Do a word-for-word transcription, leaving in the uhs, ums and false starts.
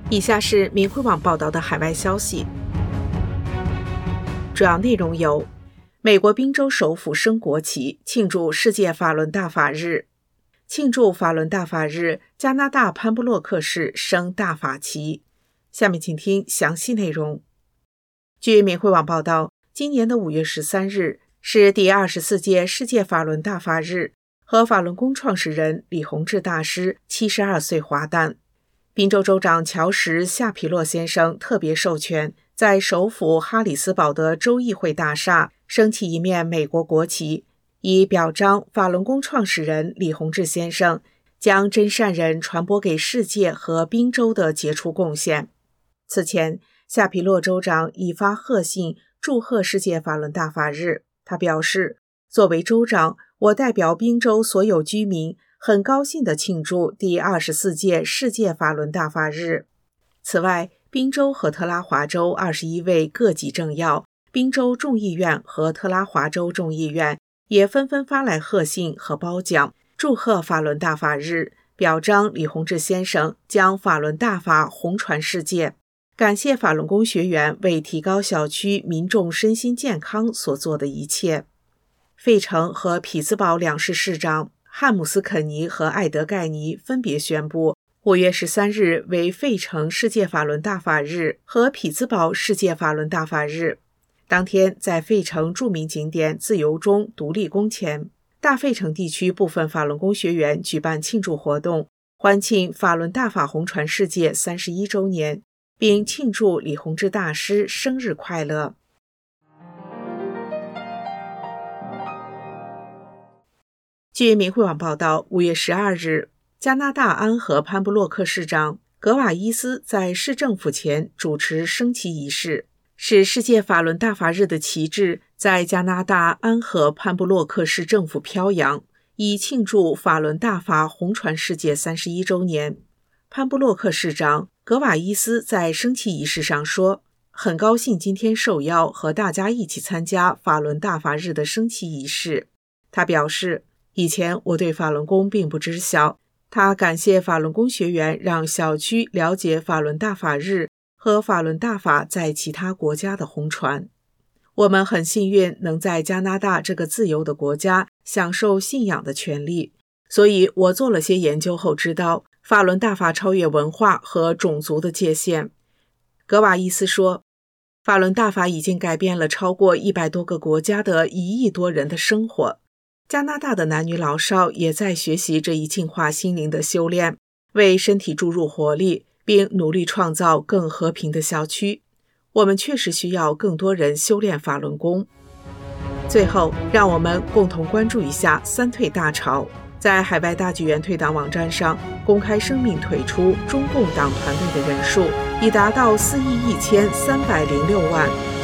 以下是明慧网报道的海外消息，主要内容有：美国宾州首府升国旗，庆祝世界法轮大法日。庆祝法轮大法日，加拿大潘布洛克市升大法旗。下面请听详细内容。据明慧网报道，今年的五月十三日是第二十四届世界法轮大法日，和法轮功创始人李洪志大师七十二岁华诞。宾州州长乔什·夏皮洛先生特别授权，在首府哈里斯堡的州议会大厦升起一面美国国旗，以表彰法轮功创始人李洪志先生将真善人传播给世界和宾州的杰出贡献。此前，夏皮洛州长已发贺信祝贺世界法轮大法日。他表示，作为州长，我代表宾州所有居民很高兴地庆祝第二十四届世界法轮大法日。此外，宾州和特拉华州二十一位各级政要、宾州众议院和特拉华州众议院也纷纷发来贺信和褒奖，祝贺法轮大法日，表彰李洪志先生将法轮大法红传世界，感谢法轮功学员为提高小区民众身心健康所做的一切。费城和匹兹堡两市市长汉姆斯肯尼和艾德盖尼分别宣布，五月十三日为费城世界法轮大法日和匹兹堡世界法轮大法日。当天，在费城著名景点自由中独立宫前，大费城地区部分法轮功学员举办庆祝活动，欢庆法轮大法红传世界三十一周年，并庆祝李洪志大师生日快乐。据明慧网报道，五月十二日，加拿大安河潘布洛克市长格瓦伊斯在市政府前主持升旗仪式，使世界法轮大法日的旗帜在加拿大安河潘布洛克市政府飘扬，以庆祝法轮大法红传世界三十一周年。潘布洛克市长格瓦伊斯在升旗仪式上说，很高兴今天受邀和大家一起参加法轮大法日的升旗仪式。他表示，以前我对法轮功并不知晓，他感谢法轮功学员让小区了解法轮大法日和法轮大法在其他国家的红传。我们很幸运能在加拿大这个自由的国家享受信仰的权利，所以我做了些研究后知道，法轮大法超越文化和种族的界限。格瓦伊斯说，法轮大法已经改变了超过一百多个国家的一亿多人的生活。加拿大的男女老少也在学习这一净化心灵的修炼，为身体注入活力，并努力创造更和平的小区。我们确实需要更多人修炼法轮功。最后，让我们共同关注一下三退大潮。在海外大剧院退党网站上，公开声明退出中共党团队的人数已达到四亿一千三百零六万。